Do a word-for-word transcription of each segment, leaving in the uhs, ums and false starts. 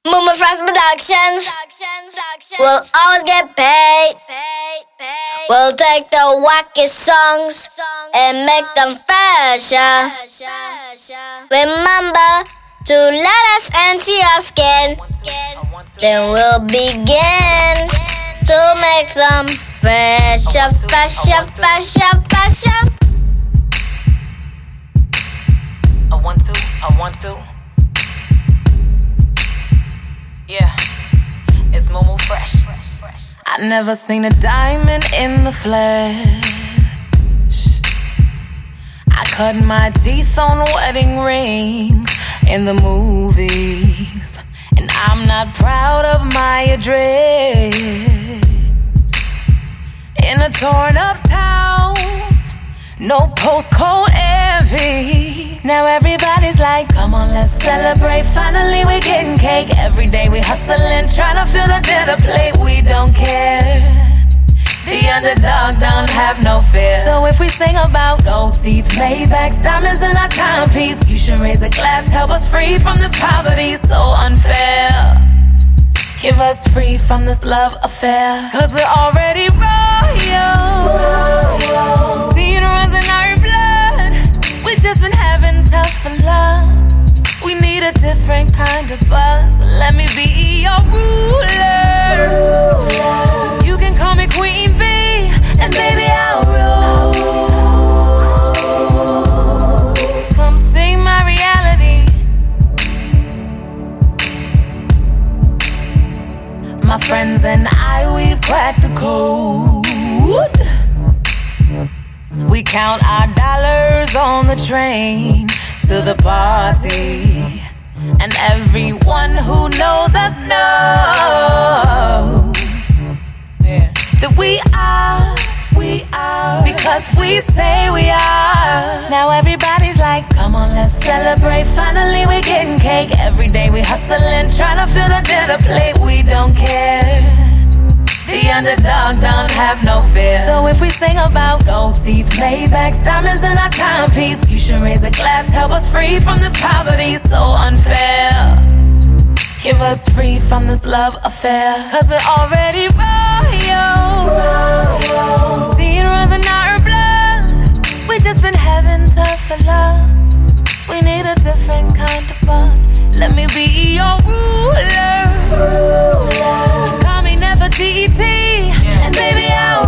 Mumma Frost Productions will always get paid. We'll take the wackest songs and make them fresher. Remember to let us enter your skin. Then we'll begin to make them fresher, fresher, fresher, fresher. I want to, I want to. Yeah, it's Mumu Fresh. I never seen a diamond in the flesh. I cut my teeth on wedding rings in the movies, and I'm not proud of my address. In a torn up town, no postcode envy. Now everybody's like, come on, let's celebrate. Finally we getting cake. Every day we hustling, trying to fill the dinner plate. We don't care. The underdog don't have no fear. So if we sing about gold teeth, Maybachs, diamonds in our timepiece, you should raise a glass, help us free from this poverty so unfair. Give us free from this love affair, cause we're already royal. See it runs in our blood. We just been having tough love. We need a different kind of buzz. Let me be your ruler. You can call me Queen Bee, and baby I'll rule. Come see my reality. My friends and I, we've cracked the code. We count our dollars on the train to the party, and everyone who knows us knows yeah. that we are, we are, because we say we are. Now everybody's like, come on, let's celebrate. Finally we're getting cake. Every day we hustling, trying to fill the dinner plate. We don't care. The underdog don't have no fear. So if we sing about gold teeth, Maybachs, diamonds in our timepiece, you should raise a glass, help us free from this poverty so unfair. Give us free from this love affair, cause we're already royal. royal. See it runs in our blood. We just been having tough love. We need a different kind of buzz. Let me be your ruler. ruler. Call me Nefertiti, yeah. and baby I'll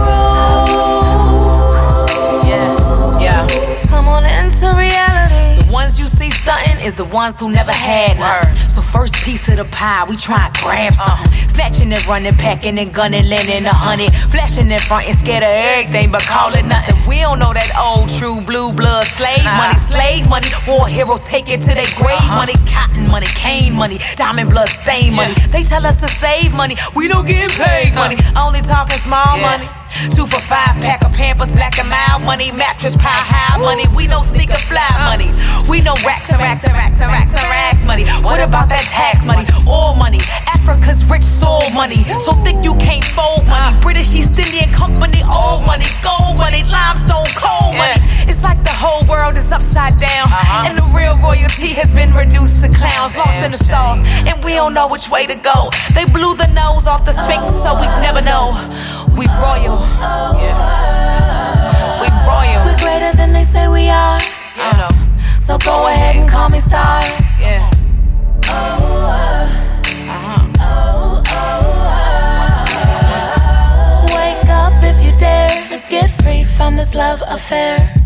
rule. Yeah, yeah. Come on into reality. The ones you see stunting is the ones who never had none. So first piece of the pie, we try and grab something. Uh-huh. Snatching and running, packing and gunning, landing a hundred. Flashing in front and scared of everything, but call it nothing. We don't know that old true blue blood slave nah. money, slave money. War heroes take it to their grave uh-huh. money. Cotton money, cane money, diamond blood stain money. Yeah. They tell us to save money, we don't get paid money. Uh. Only talking small yeah. money. Two for five, pack of Pampers, black and mild money. Mattress pile high money. We know sneaker fly money. We know racks and racks and racks and racks and racks money. What about that tax money? Oil money. Africa's rich soul money. So thick you can't fold money. British East Indian Company, old money. Gold money, limestone, coal money. It's like the whole world is upside down. And the real royalty has been reduced to clowns. Lost in the sauce, and we don't know which way to go. They blew the nose off the Sphinx, so we never know. We royal. Yeah. We royal. We're greater than they say we are. Yeah. Uh, so go ahead and call me star. Yeah. Oh, uh-huh. oh, oh, uh. Wake up if you dare. Let's get free from this love affair.